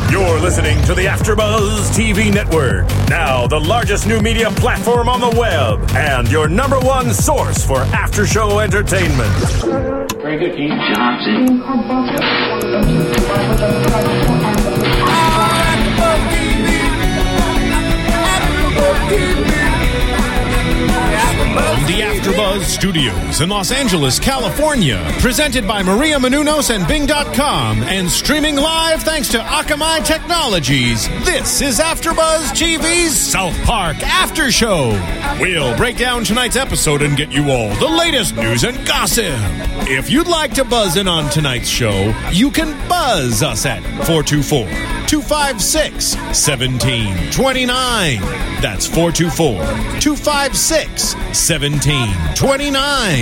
You're listening to the AfterBuzz TV Network, now the largest new media platform on the web, and your number one source for after-show entertainment. Very good, Keith Johnson. From the AfterBuzz Studios in Los Angeles, California, presented by Maria Menounos and Bing.com, and streaming live thanks to Akamai Technologies, this is AfterBuzz TV's South Park After Show. We'll break down tonight's episode and get you all the latest news and gossip. If you'd like to buzz in on tonight's show, you can buzz us at 424-256-1729. That's 424-256-1729.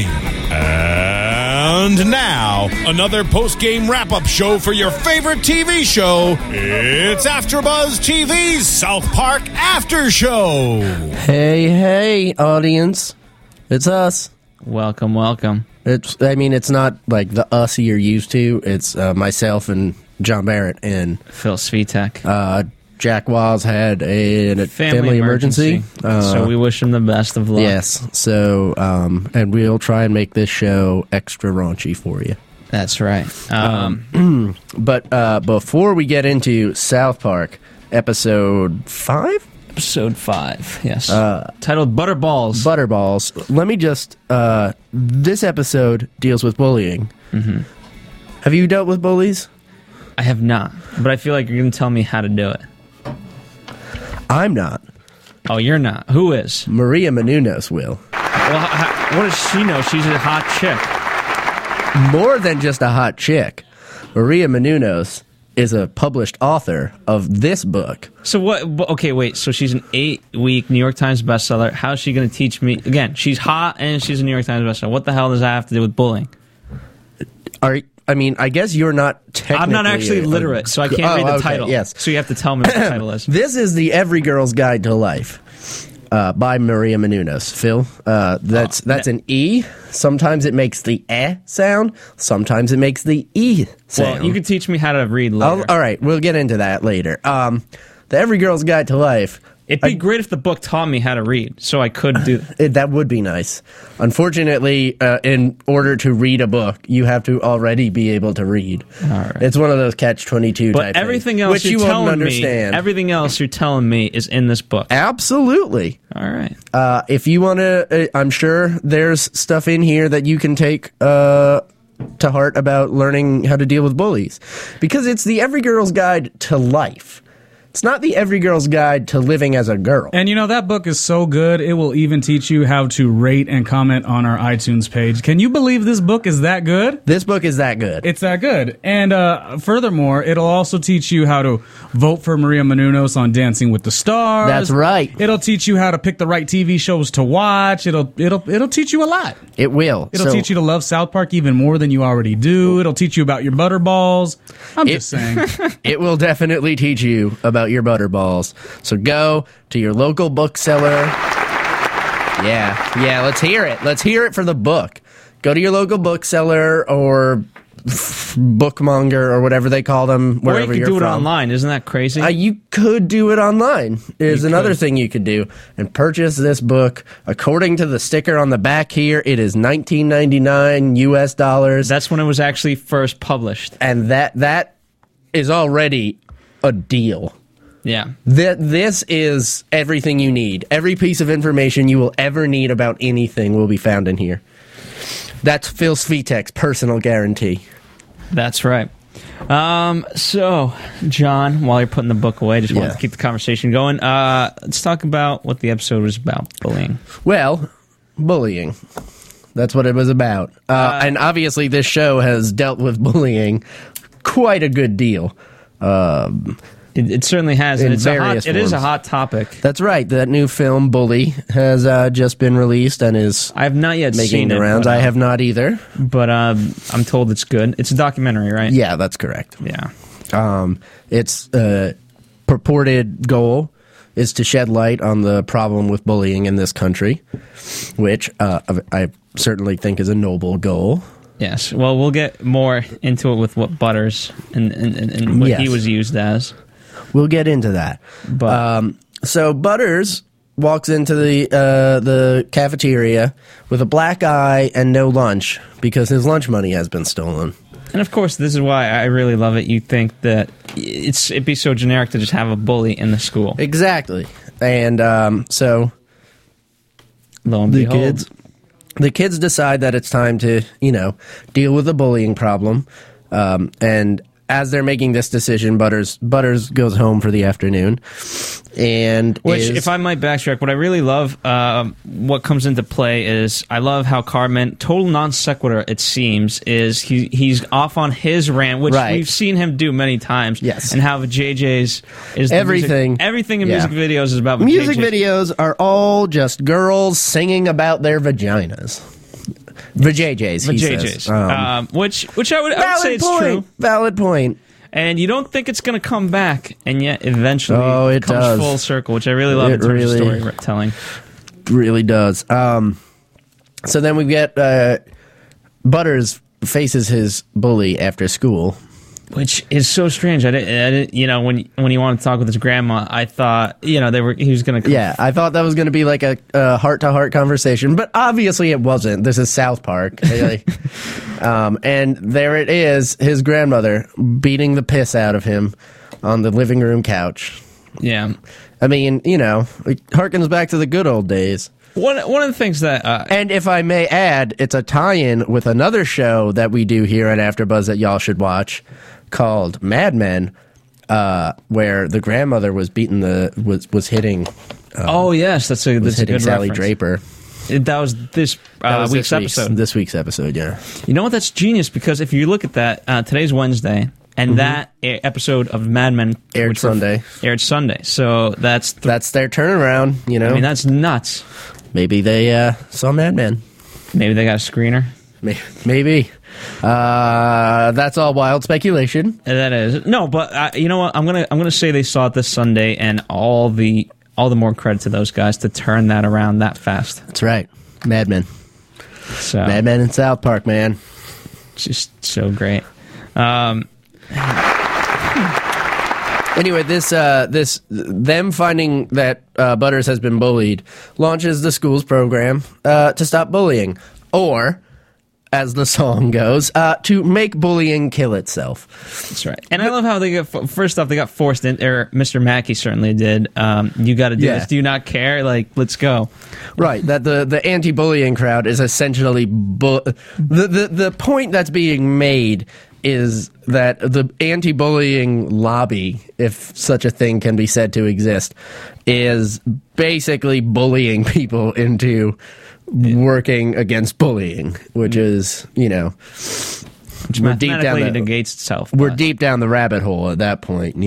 And now, another post-game wrap-up show for your favorite TV show. It's AfterBuzz TV's South Park After Show. Hey, audience. It's us. Welcome, welcome. It's not like the us you're used to. It's myself and John Barrett and Phil Svitek. Jack Waz had a family emergency. So we wish him the best of luck. Yes. So, and we'll try and make this show extra raunchy for you. That's right. But before we get into South Park, episode 5? Episode 5, yes. Titled Butterballs. Butterballs. Let me just... this episode deals with bullying. Mm-hmm. Have you dealt with bullies? I have not, but I feel like you're going to tell me how to do it. I'm not. Oh, you're not. Who is? Maria Menounos will. Well, what does she know? She's a hot chick. More than just a hot chick. Maria Menounos is a published author of this book. So what? Okay, wait. So she's an 8-week New York Times bestseller. How's she going to teach me? Again, she's hot and she's a New York Times bestseller. What the hell does that have to do with bullying? I guess you're not technically... I'm not actually literate, so I can't read the title. Yes. So you have to tell me what the title is. This is the Every Girl's Guide to Life by Maria Menounos. Phil, that's an E. Sometimes it makes the sound. Sometimes it makes the E sound. Well, you can teach me how to read later. All right, we'll get into that later. The Every Girl's Guide to Life... It'd be great if the book taught me how to read, so I could do that would be nice. Unfortunately, in order to read a book, you have to already be able to read. All right. It's one of those catch-22 but type everything things, else which you're you telling won't understand. Me, everything else you're telling me is in this book. Absolutely. All right. If you want to, I'm sure there's stuff in here that you can take to heart about learning how to deal with bullies, because it's the Every Girl's Guide to Life. It's not the Every Girl's Guide to Living as a Girl. And you know, that book is so good, it will even teach you how to rate and comment on our iTunes page. Can you believe this book is that good? This book is that good. It's that good. And furthermore, it'll also teach you how to vote for Maria Menounos on Dancing with the Stars. That's right. It'll teach you how to pick the right TV shows to watch. It'll teach you a lot. It will. It'll teach you to love South Park even more than you already do. It'll teach you about your butterballs. I'm just saying. It will definitely teach you about your butterballs. So go to your local bookseller. Yeah, let's hear it. Let's hear it for the book. Go to your local bookseller or bookmonger or whatever they call them, wherever or you you're could do from. it online. Isn't that crazy? You could do it online. Is another thing you could do, and purchase this book. According to the sticker on the back here, it is $19.99 US dollars. That's when it was actually first published, and that is already a deal. Yeah. This is everything you need. Every piece of information you will ever need about anything will be found in here. That's Phil Svitek's personal guarantee. That's right. So, John, while you're putting the book away, just wanted to keep the conversation going. Let's talk about what the episode was about, bullying. Well, bullying. That's what it was about. And obviously this show has dealt with bullying quite a good deal. It certainly has. And it is a hot topic. That's right. That new film, Bully, has just been released and is I have not yet making seen the rounds. I have not either. But I'm told it's good. It's a documentary, right? Yeah, that's correct. Yeah. Its purported goal is to shed light on the problem with bullying in this country, which I certainly think is a noble goal. Yes. Well, we'll get more into it with what Butters and what he was used as. We'll get into that. But So Butters walks into the cafeteria with a black eye and no lunch because his lunch money has been stolen. and of course, this is why I really love it. You think that it'd be so generic to just have a bully in the school. Exactly. And so Lo and behold. the kids decide that it's time to, deal with the bullying problem. And as they're making this decision, Butters goes home for the afternoon. And Which, if I might backtrack, what I really love, what comes into play is I love how Cartman, total non sequitur, it seems, is he's off on his rant, which Right. we've seen him do many times. Yes. And how JJ's is the Everything. everything in Yeah. music videos is about music JJ. videos are all just girls singing about their vaginas. Vajayjays, he JJ's. says. Which I would say it's true. Valid point. And you don't think it's going to come back, and yet eventually It comes does. full circle, which I really love in terms of storytelling. Really does. So then we get Butters faces his bully after school. Which is so strange. I didn't when he wanted to talk with his grandma, I thought, he was going to come. Yeah, I thought that was going to be like a heart-to-heart conversation, but obviously it wasn't. This is South Park. And there it is, his grandmother beating the piss out of him on the living room couch. Yeah. I mean, it harkens back to the good old days. One of the things that... And if I may add, it's a tie-in with another show that we do here at AfterBuzz that y'all should watch called Mad Men, where the grandmother was beating was hitting... oh, yes, that's a good Sally reference. Draper. That was this week's episode. This week's episode, yeah. You know what? That's genius, because if you look at that, today's Wednesday, and that episode of Mad Men... Aired Sunday. So that's their turnaround, I mean, that's nuts. Maybe they saw Mad Men. Maybe they got a screener. Maybe. That's all wild speculation. That is no, but you know what? I'm gonna say they saw it this Sunday, and all the more credit to those guys to turn that around that fast. That's right, Mad Men. So Mad Men in South Park, man. Just so great. Anyway, this them finding that Butters has been bullied launches the school's program to stop bullying, or, as the song goes, to make bullying kill itself. That's right. And I love how they got first off they got forced in. Or Mr. Mackey certainly did. You got to do this. Do you not care? Like, let's go. Right. That the anti-bullying crowd is essentially the point that's being made is that the anti-bullying lobby, if such a thing can be said to exist, is basically bullying people into working against bullying, which is, Which we're deep down mathematically the, negates itself. we're deep down the rabbit hole at that point,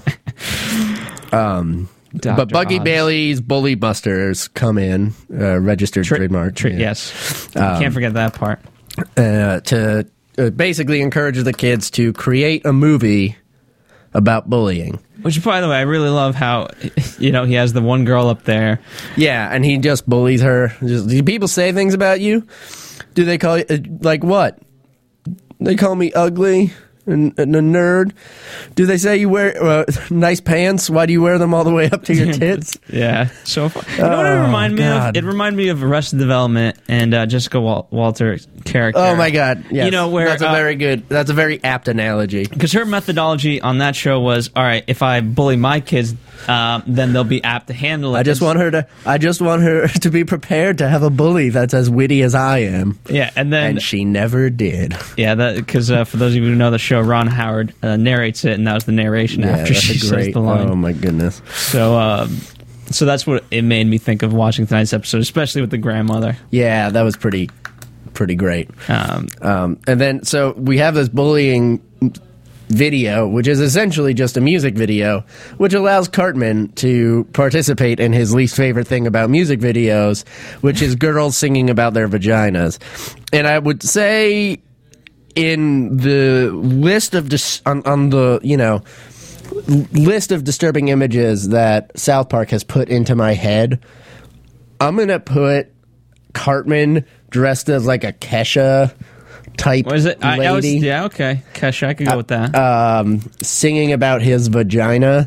But Buggy Oz. Bailey's Bully Busters come in, registered trademark. Yes. Can't forget that part. To basically encourage the kids to create a movie about bullying. Which, by the way, I really love how, he has the one girl up there. Yeah, and he just bullies her. Do people say things about you? Do they call you, like what? They call me ugly and a nerd. Do they say you wear nice pants? Why do you wear them all the way up to your tits? Yeah, so fun. You know what it reminded me of? God. It reminded me of Arrested Development and Jessica Walter's character. Oh my God! Yes. Where that's a very apt analogy. because her methodology on that show was, all right, if I bully my kids, then they'll be apt to handle it. I just want her to be prepared to have a bully that's as witty as I am. Yeah, and then And she never did. yeah, because for those of you who know the show, Ron Howard narrates it, and that was the narration after that's she a great, says the line. oh my goodness. So that's what it made me think of watching tonight's episode, especially with the grandmother. Yeah, that was pretty great. Um, And then, so we have this bullying video, which is essentially just a music video, which allows Cartman to participate in his least favorite thing about music videos, which is girls singing about their vaginas. And I would say in the list of on the list of disturbing images that South Park has put into my head, I'm gonna put Cartman dressed as like a Kesha type was it? lady, Yeah, okay. Kesha, I could go with that. singing about his vagina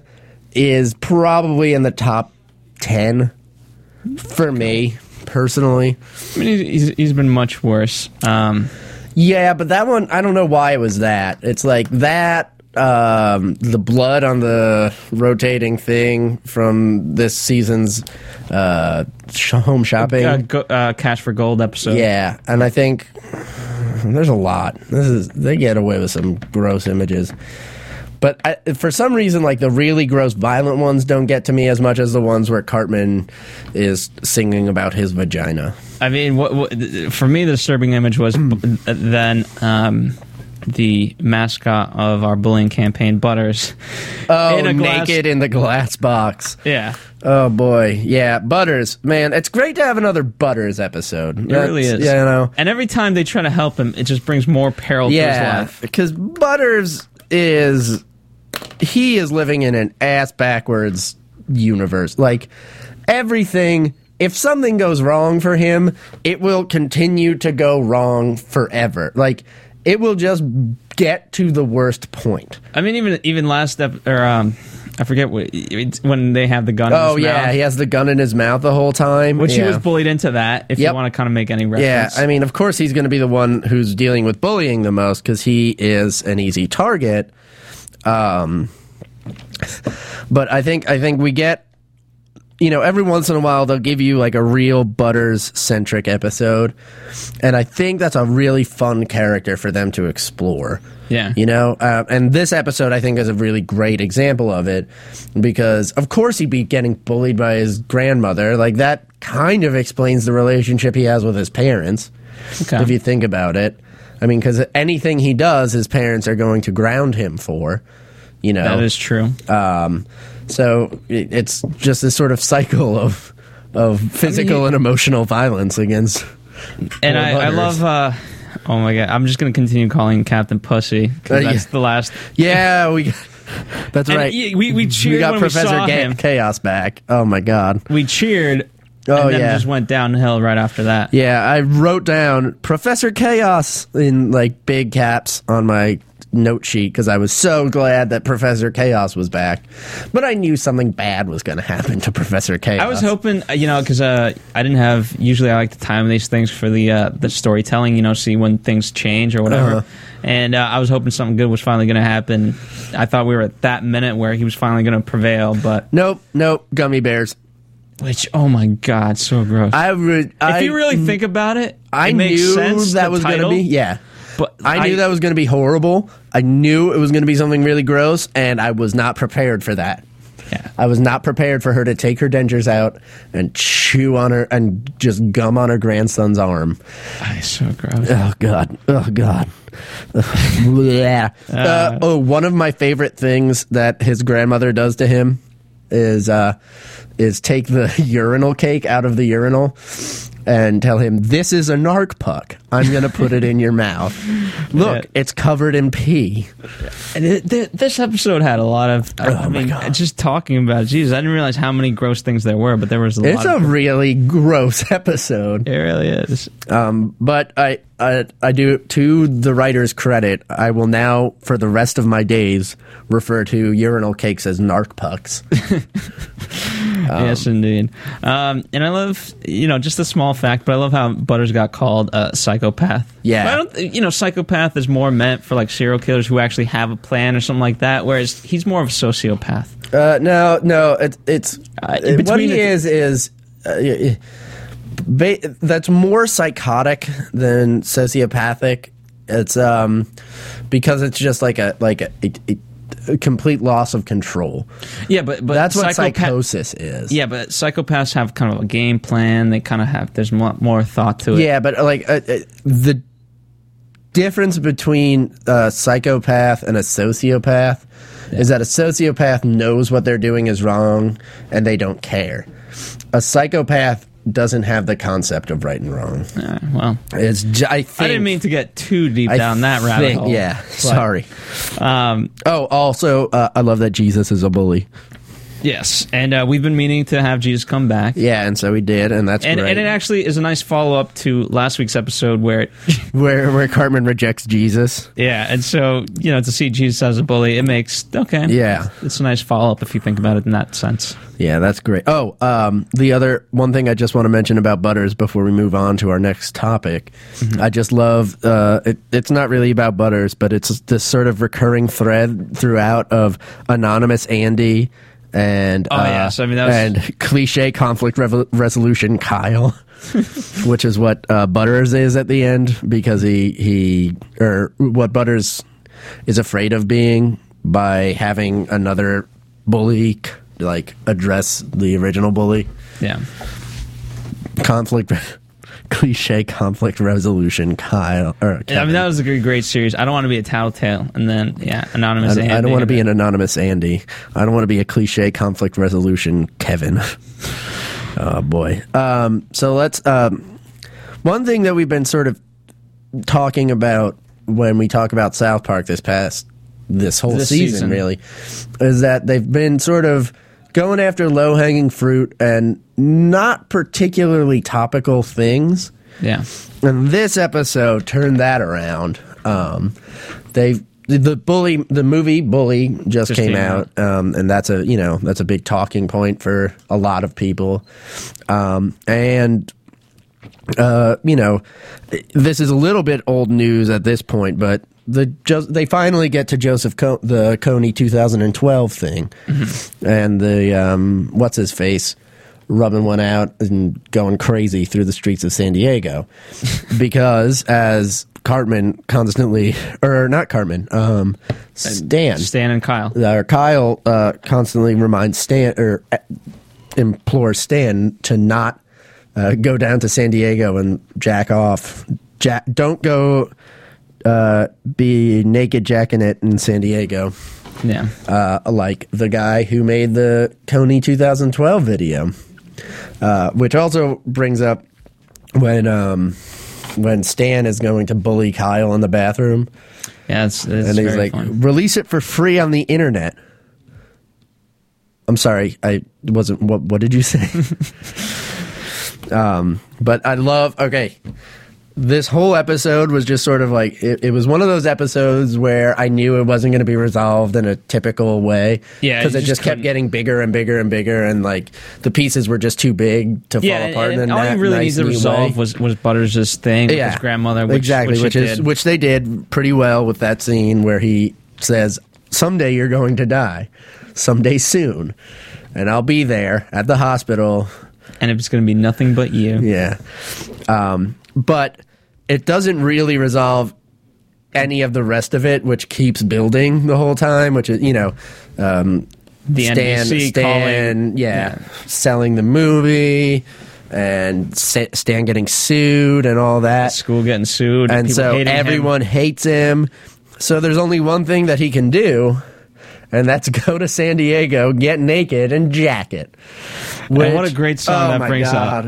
is probably in the top 10 for me personally. I mean, he's been much worse. Yeah, but that one, I don't know why it was that. It's like that, the blood on the rotating thing from this season's home shopping. Cash for Gold episode. Yeah, and I think there's a lot. They get away with some gross images. But for some reason, like the really gross, violent ones don't get to me as much as the ones where Cartman is singing about his vagina. I mean, for me, the disturbing image was then the mascot of our bullying campaign, Butters. Oh, naked in the glass box. Yeah. Oh, boy. Yeah, Butters. Man, it's great to have another Butters episode. It really is. Yeah, you know. And every time they try to help him, it just brings more peril to his life. Because Butters is living in an ass-backwards universe. Like, everything... If something goes wrong for him, it will continue to go wrong forever. Like, it will just get to the worst point. I mean, even last I forget when they have the gun in his mouth. Oh, yeah, he has the gun in his mouth the whole time. Which he was bullied into that, if you want to kind of make any reference. Yeah, I mean, of course he's going to be the one who's dealing with bullying the most because he is an easy target. But I think we get... You know, every once in a while they'll give you like a real Butters-centric episode, and I think that's a really fun character for them to explore. Yeah. You know, and this episode I think is a really great example of it, because of course he'd be getting bullied by his grandmother. Like, that kind of explains the relationship he has with his parents, if you think about it. I mean, because anything he does, his parents are going to ground him for, you know. That is true. So it's just this sort of cycle of physical and emotional violence against. And I love. Oh my god! I'm just going to continue calling Captain Pussy because that's the last. Yeah, that's right. We cheered. We got when Professor we saw him. Chaos back. Oh my god! We cheered. And then it just went downhill right after that. Yeah, I wrote down Professor Chaos in like big caps on my note sheet because I was so glad that Professor Chaos was back, but I knew something bad was going to happen to Professor Chaos. I was hoping, because I didn't have. Usually, I like to time these things for the storytelling. See when things change or whatever. And I was hoping something good was finally going to happen. I thought we were at that minute where he was finally going to prevail, but nope, gummy bears. Which, oh my god, so gross. If you really think about it, I makes knew sense, that was going to be But I knew that was going to be horrible. I knew it was going to be something really gross, and I was not prepared for that. Yeah. I was not prepared for her to take her dentures out and chew on her and just gum on her grandson's arm. So gross. Oh god. Yeah. One of my favorite things that his grandmother does to him is take the urinal cake out of the urinal and tell him, "This is a narc puck. I'm going to put it in your mouth. Look, it's covered in pee." And this episode had a lot of... just talking about it, Jesus, I didn't realize how many gross things there were, but there was a lot. It's a really gross episode. It really is. But I do, to the writer's credit, I will now, for the rest of my days, refer to urinal cakes as narc pucks. Yes, indeed. And I love, just a small fact, but I love how Butters got called a psychopath. Yeah. But I don't, psychopath is more meant for like serial killers who actually have a plan or something like that, whereas he's more of a sociopath. No, it's what he is that's more psychotic than sociopathic. It's because it's just like a complete loss of control. Yeah, but that's what psychosis is. Yeah, but psychopaths have kind of a game plan. They kind of have. There's more thought to it. Yeah, but the difference between a psychopath and a sociopath is that a sociopath knows what they're doing is wrong and they don't care. A psychopath doesn't have the concept of right and wrong. I didn't mean to get too deep down that rabbit hole. Yeah, sorry. Also, I love that Jesus is a bully. Yes, and we've been meaning to have Jesus come back. Yeah, and so we did, and that's And great. it actually is a nice follow-up to last week's episode where where Cartman rejects Jesus. yeah, and so, to see Jesus as a bully, it makes, okay. Yeah. It's a nice follow-up if you think about it in that sense. Yeah, that's great. Oh, the other one thing I just want to mention about Butters before we move on to our next topic, I just love, it's not really about Butters, but it's this sort of recurring thread throughout of Anonymous Andy and yes, I mean, that was... and cliche conflict resolution Kyle, which is what Butters is at the end, because what Butters is afraid of being by having another bully address the original bully. Yeah. Cliche conflict resolution Kyle. Or I mean, that was a great series. I don't want to be a tattletale. And then, Anonymous Andy. I don't want to be an Anonymous Andy. I don't want to be a cliche conflict resolution Kevin. Oh, boy. So let's... one thing that we've been sort of talking about when we talk about South Park this whole season, really, is that they've been sort of going after low-hanging fruit and not particularly topical things. Yeah. And this episode turned that around. The movie Bully just came out, and that's a big talking point for a lot of people. This is a little bit old news at this point, but they finally get to Joseph the Kony 2012 thing, and the what's his face rubbing one out and going crazy through the streets of San Diego, because as Cartman constantly, or not Cartman, Stan and Kyle, Kyle constantly reminds Stan, or implores Stan to not go down to San Diego and jack off. Don't go. Be naked jacking it in San Diego. Yeah. Like the guy who made the Kony 2012 video. Which also brings up when Stan is going to bully Kyle in the bathroom. Yeah, it's and he's like, fun. Release it for free on the internet. I'm sorry, I wasn't. What did you say? But I love. Okay. This whole episode was just sort of like, it was one of those episodes where I knew it wasn't going to be resolved in a typical way. Yeah. Because it just kept getting bigger and bigger and bigger, and like the pieces were just too big to fall apart. And all you really need to resolve was Butters' thing with his grandmother. Which they did pretty well with that scene where he says, "Someday you're going to die, someday soon, and I'll be there at the hospital, and it's going to be nothing but you." Yeah. But it doesn't really resolve any of the rest of it, which keeps building the whole time, which is, the NBC Stan, selling the movie, and Stan getting sued and all that. School getting sued. And so everyone hates him. So there's only one thing that he can do, and that's go to San Diego, get naked, and jack it. And what a great song that brings up.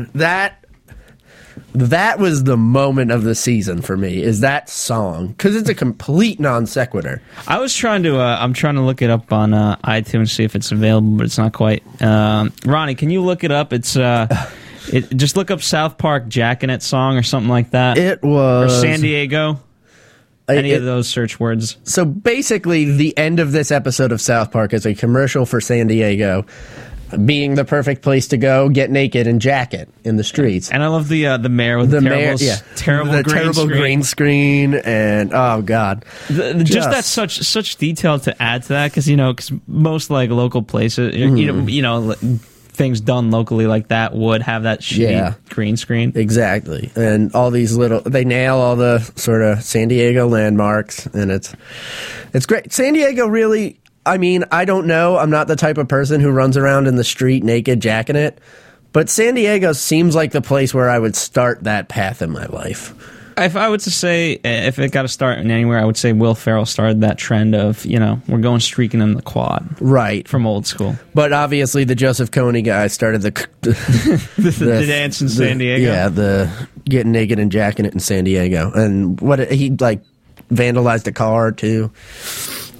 That was the moment of the season for me, is that song, because it's a complete non sequitur. I was trying to, I'm trying to look it up on iTunes, see if it's available, but it's not quite. Ronnie, can you look it up? It's, just look up South Park Jackin' It song or something like that. It was... Or San Diego. Any of those search words. So basically, the end of this episode of South Park is a commercial for San Diego being the perfect place to go, get naked, and jack it in the streets. And I love the mayor with the terrible green screen, and oh god, just that such detail to add to that, because because most like local places, things done locally like that would have that shitty green screen. Exactly, and all these they nail all the sort of San Diego landmarks, and it's great. San Diego really. I mean, I don't know. I'm not the type of person who runs around in the street naked jacking it. But San Diego seems like the place where I would start that path in my life. If I were to say, if it got to start in anywhere, I would say Will Ferrell started that trend of, we're going streaking in the quad. Right. From old school. But obviously the Joseph Kony guy started the dance in San Diego. Yeah, the getting naked and jacking it in San Diego. And he vandalized a car too.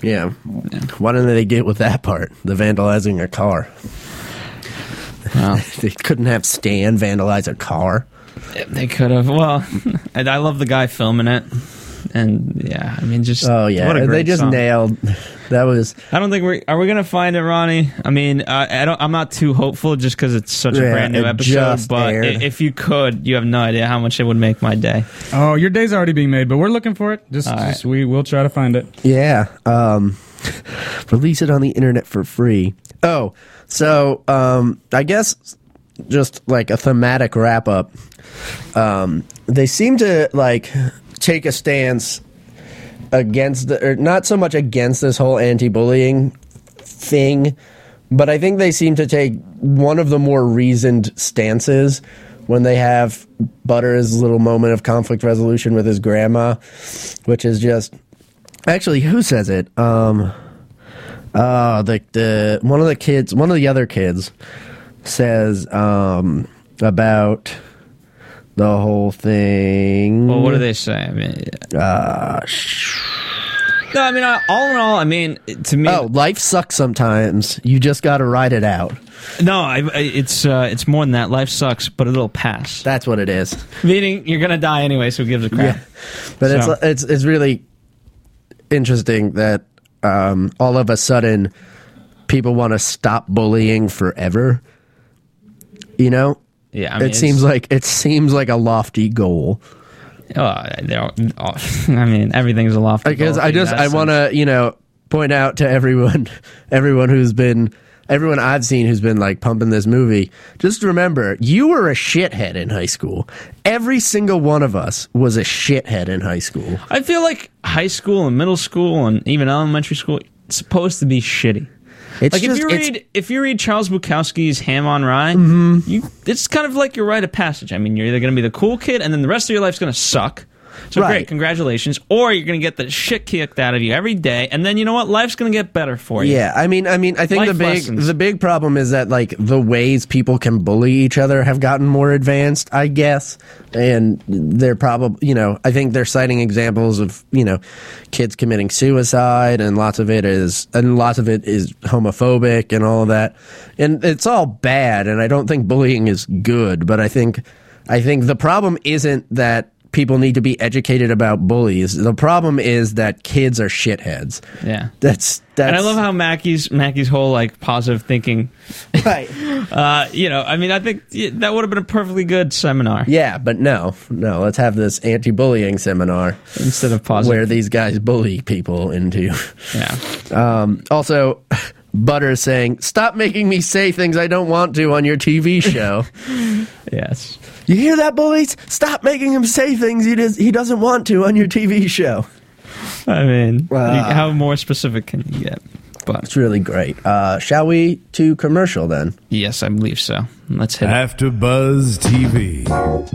Yeah. Why didn't they get with that part? The vandalizing a car. Well, They couldn't have Stan vandalize a car. they could have. Well, and I love the guy filming it. And yeah, I mean, just Oh yeah, what a great they just song. nailed. That was I don't think we gonna find it, Ronnie. I mean, I'm not too hopeful just because it's such a brand new it episode. just But aired. if you could, you have no idea how much it would make my day. Oh, your day's already being made, but we're looking for it. Just we'll try to find it. yeah. Release it on the internet for free. Oh, so I guess just like a thematic wrap up. They seem to like take a stance against or not so much against this whole anti-bullying thing, but I think they seem to take one of the more reasoned stances when they have Butter's little moment of conflict resolution with his grandma, which is just actually, who says it? The one of the other kids says about the whole thing. Well, what do they say? I mean, no, I mean, all in all, I mean, to me, life sucks sometimes. You just got to ride it out. no, it's more than that. Life sucks, but it'll pass. That's what it is. Meaning, you're gonna die anyway, so who gives a crap? But So- it's really interesting that all of a sudden people want to stop bullying forever. You know, Yeah, I mean, it seems like a lofty goal. I mean, everything's a lofty Because goal, I want to point out to everyone I've seen who's been like pumping this movie, just remember, you were a shithead in high school. Every single one of us was a shithead in high school. I feel like high school and middle school and even elementary school, it's supposed to be shitty. It's Like just, if you read Charles Bukowski's Ham on Rye, it's kind of like your rite of passage. I mean, you're either going to be the cool kid, and then the rest of your life's going to suck. So Right. great, congratulations. Or you're going to get the shit kicked out of you every day, and then you know what? Life's going to get better for you. yeah, I mean, I think Life lessons. the big problem is that like the ways people can bully each other have gotten more advanced, I guess, and they're probably I think they're citing examples of kids committing suicide, and lots of it is homophobic and all of that, and it's all bad. And I don't think bullying is good, but I think the problem isn't that people need to be educated about bullies. The problem is that kids are shitheads. Yeah. That's And I love how Mackey's whole like positive thinking. right. I mean, I think that would have been a perfectly good seminar Yeah, but no. Let's have this anti-bullying seminar instead of positive. where these guys bully people into. Yeah. Also, Butter saying, "Stop making me say things I don't want to on your TV show." Yes. You hear that, bullies? Stop making him say things he doesn't want to on your TV show. I mean, how more specific can you get? But It's really great. Shall we to commercial then? yes, I believe so. Let's hit it. AfterBuzz TV.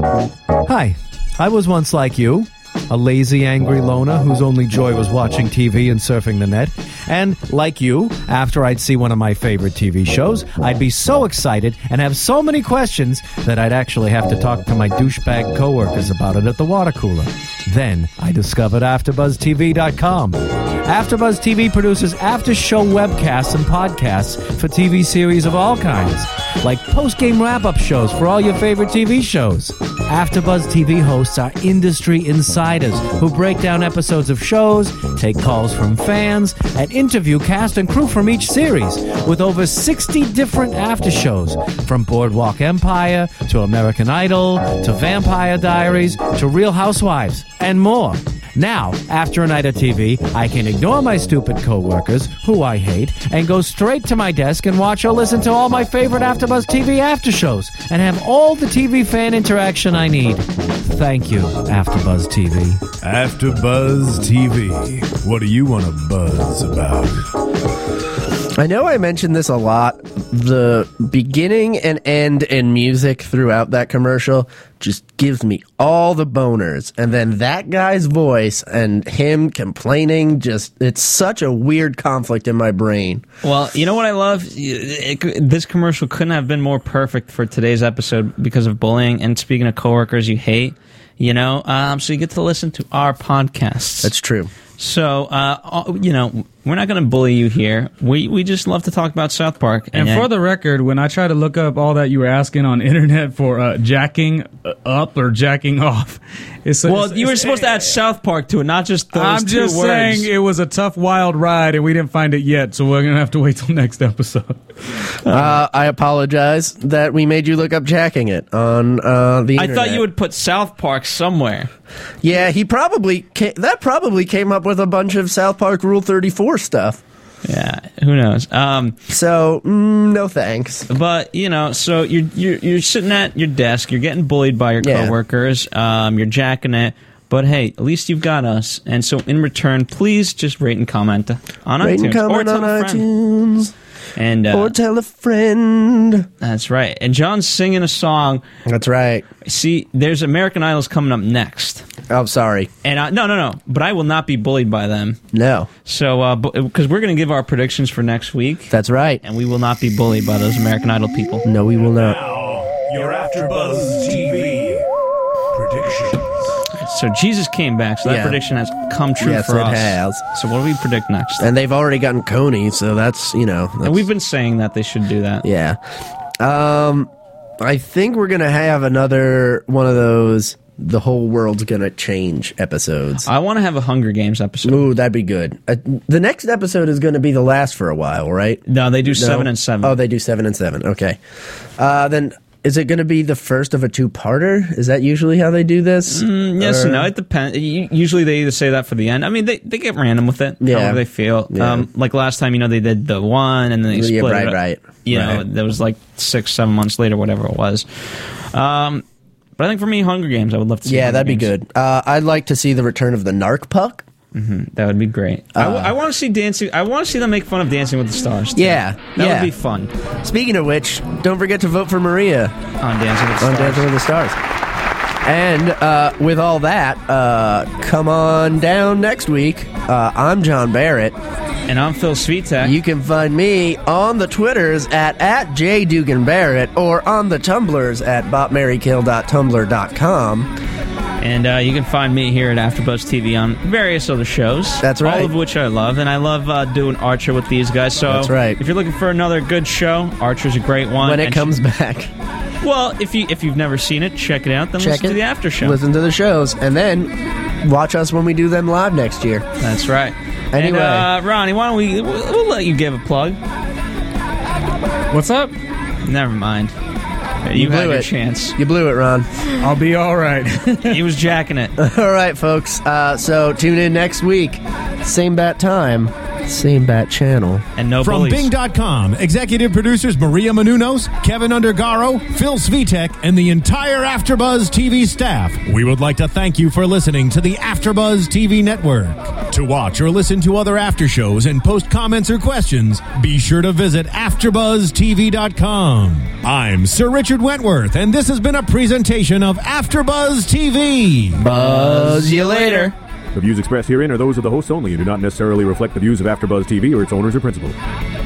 Hi, I was once like you, a lazy, angry loner whose only joy was watching TV and surfing the net. And, like you, after I'd see one of my favorite TV shows, I'd be so excited and have so many questions that I'd actually have to talk to my douchebag coworkers about it at the water cooler. Then I discovered AfterBuzzTV.com. AfterBuzz TV produces after-show webcasts and podcasts for TV series of all kinds, like post-game wrap-up shows for all your favorite TV shows. AfterBuzz TV hosts are industry insiders who break down episodes of shows, take calls from fans, and interview cast and crew from each series, with over 60 different after shows, from Boardwalk Empire to American Idol to Vampire Diaries to Real Housewives, and more. Now, after a night of TV, I can ignore my stupid coworkers, who I hate, and go straight to my desk and watch or listen to all my favorite AfterBuzz TV after shows, and have all the TV fan interaction I need. Thank you, AfterBuzz TV. AfterBuzz TV. What do you want to buzz about? I know I mentioned this a lot. The beginning and end and music throughout that commercial just gives me all the boners. And then that guy's voice and him complaining, it's such a weird conflict in my brain. Well, you know what I love? This commercial couldn't have been more perfect for today's episode because of bullying. And speaking of coworkers you hate, so you get to listen to our podcasts. That's true. So, We're not going to bully you here. We just love to talk about South Park. And for the record, when I tried to look up all that you were asking on internet for jacking up or jacking off, you were supposed to add South Park to it, not just those I'm two just words. saying it was a tough, wild ride, and we didn't find it yet, so we're going to have to wait till next episode. I apologize that we made you look up jacking it on the internet. I thought you would put South Park somewhere. Yeah, he probably came up with a bunch of South Park Rule 34 stuff. Yeah, who knows? No thanks. But so you're sitting at your desk, you're getting bullied by your coworkers, you're jacking it. But hey, at least you've got us. And so in return, please just rate and comment on Rate iTunes. and comment on iTunes. And, or tell a friend. That's right. And John's singing a song. That's right. See, there's American Idol's coming up next. Oh, sorry. And no. But I will not be bullied by them. No. So, because we're going to give our predictions for next week. That's right. And we will not be bullied by those American Idol people. No, we will not. Now, your AfterBuzz TV predictions. So Jesus came back, so that prediction has come true for us. Yes, it has. So what do we predict next? And they've already gotten Coney, so that's. And we've been saying that they should do that. Yeah. I think we're going to have another one of those the whole world's going to change episodes. I want to have a Hunger Games episode. Ooh, that'd be good. The next episode is going to be the last for a while, right? No, they do 7 and 7. Oh, they do 7 and 7. Okay. Then is it going to be the first of a two-parter? Is that usually how they do this? Yes and no. It depends. Usually they either say that for the end. I mean, they get random with it, however they feel. Yeah. Like last time, they did the one, and then they split it up. Right. That was like 6-7 months later, whatever it was. But I think for me, Hunger Games, I would love to see. Yeah, Hunger that'd Games. be good. I'd like to see the return of the Narc Puck. Mm-hmm. That would be great. I want to see dancing. I want to see them make fun of Dancing with the Stars. Too. Yeah, that would be fun. Speaking of which, don't forget to vote for Maria on Dancing with the Stars. And with all that, come on down next week. I'm John Barrett. And I'm Phil Svitek. You can find me on the Twitters at JDuganBarrett or on the Tumblrs at botmarykill.tumblr.com. And you can find me here at AfterBuzz TV on various other shows. That's right. All of which I love. And I love doing Archer with these guys. So that's right. If you're looking for another good show, Archer's a great one. When it comes back. Well, if you've never seen it, check it out. Then listen to the after show. Listen to the shows. And then watch us when we do them live next year. That's right. Anyway. And, Ronnie, why don't we'll let you give a plug. What's up? Never mind. You had your chance. You blew it, Ron. I'll be all right. He was jacking it. All right, folks. So tune in next week. Same bat time, same bat channel. And no From bullies. Bing.com, executive producers Maria Menounos, Kevin Undergaro, Phil Svitek, and the entire AfterBuzz TV staff. We would like to thank you for listening to the AfterBuzz TV network. To watch or listen to other after shows and post comments or questions, be sure to visit AfterBuzzTV.com. I'm Sir Richard Wentworth, and this has been a presentation of AfterBuzz TV. Buzz you later. The views expressed herein are those of the hosts only and do not necessarily reflect the views of AfterBuzz TV or its owners or principals.